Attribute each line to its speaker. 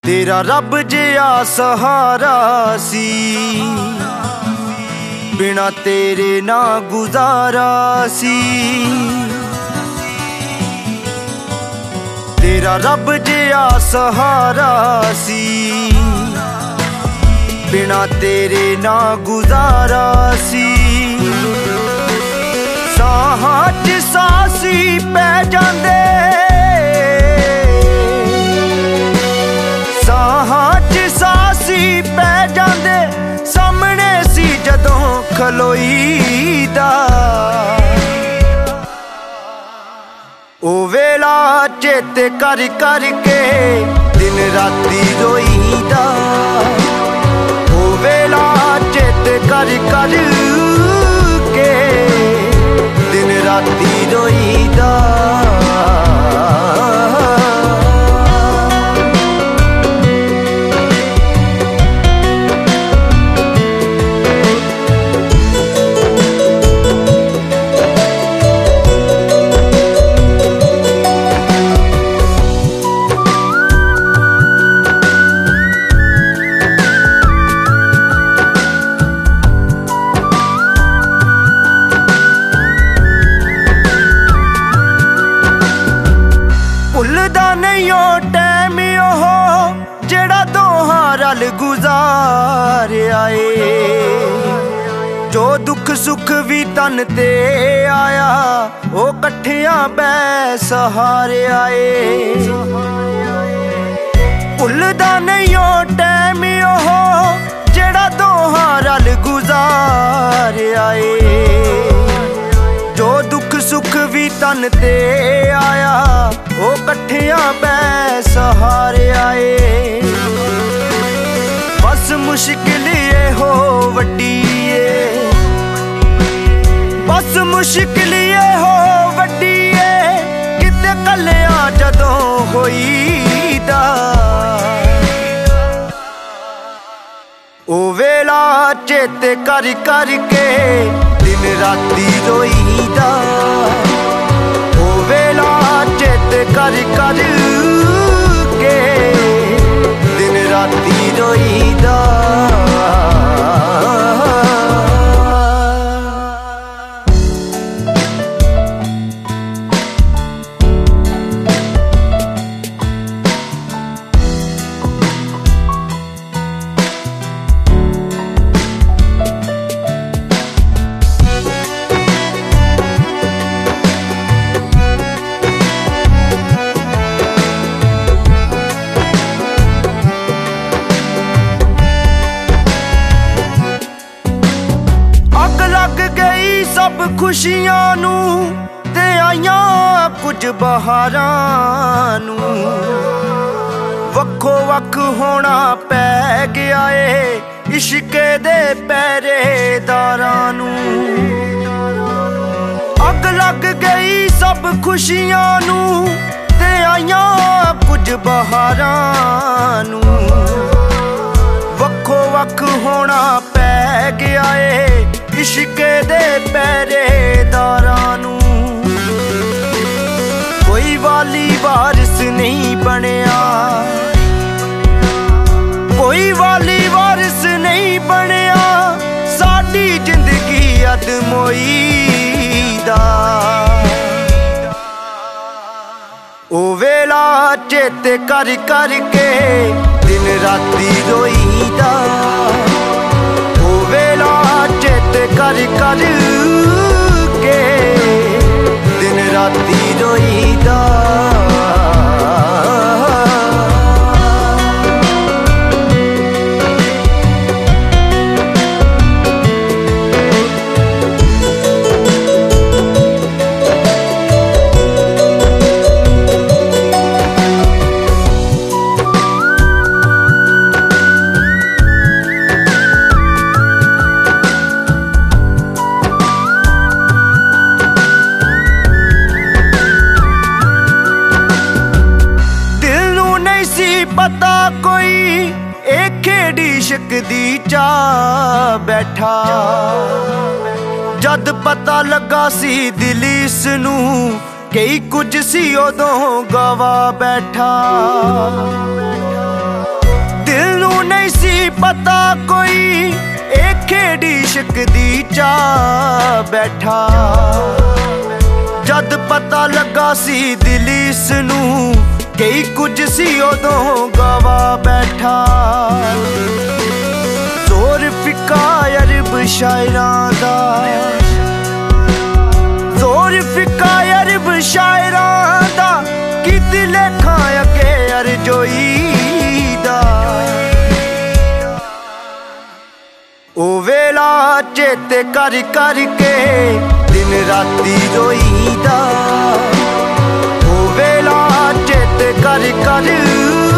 Speaker 1: तेरा रब जिया सहारा सी, बिना तेरे ना गुजारा सी। तेरा रब जिया सहारा सी, बिना तेरे ना गुजारा सी। साहां च सासी पै जांदे, पै जांदे सामने सी जदों खलोईदा। ओ वेला चेते कर कर के दिन राती रोईदा। ओ वेला चेते कर कर के दिन राती रोईदा। टाइम ओहो जेड़ा दोहां रल गुजारिया ए। जो दुख सुख भी तन ते आया ओ कट्ठियां बै सहारिया ए। भुलदा नहीं ओ टाइम ओहो जेड़ा दोहां रल गुजारिया ए। जो दुख सुख भी तन ते आया ओ कट्ठियां बै सहारिया ए। बस मुश्किल ये हो वड्डी ए, बस मुश्किल ये हो वड्डी ए। किते कल्लियां जदों होईदा। ओ वेला चेते कर कर के दिन राती रोईदा। ओ वेला चेते कर कर के दिन राती रोईदा। सब खुशियां नू ते आइयां कुछ बहारां नू। वक्खो वक्ख होना पै गया ए इश्के दे पहरेदारां नू। अग लग गई सब खुशियां नू ते आइयां कुछ बहारां नू। वक्खो वक्ख होना पै गया ए इश्के दे पहरेदारां नू। कोई वाली वारिस नहीं बनिया, कोई वाली वारिस नहीं बनिया। साडी जिंदगी अदमोई दा। ओ वेला चेते कर कर के दिन राती रोईदा। ओ वेला चेते कर कर के दिन राती रोईदा। पता कोई एक खेड़ी इश्क दी चा बैठा। जद पता लगा सी दिल इसनू कई कुछ सी उदों गवा बैठा। पता कोई ए खेड़ी इश्क दी चा बैठा। जद पता लगा सी दिल इसनू कई कुछ सी उदों गवा बैठा। जोर फिका अरब शायरां दा, जोर फिका अरब शायरां दा, कि लेखा अगे अरजोई दा। ओ वेला चेते कर कर के दिन राती रोईदा। ओ वेला चेते कर कर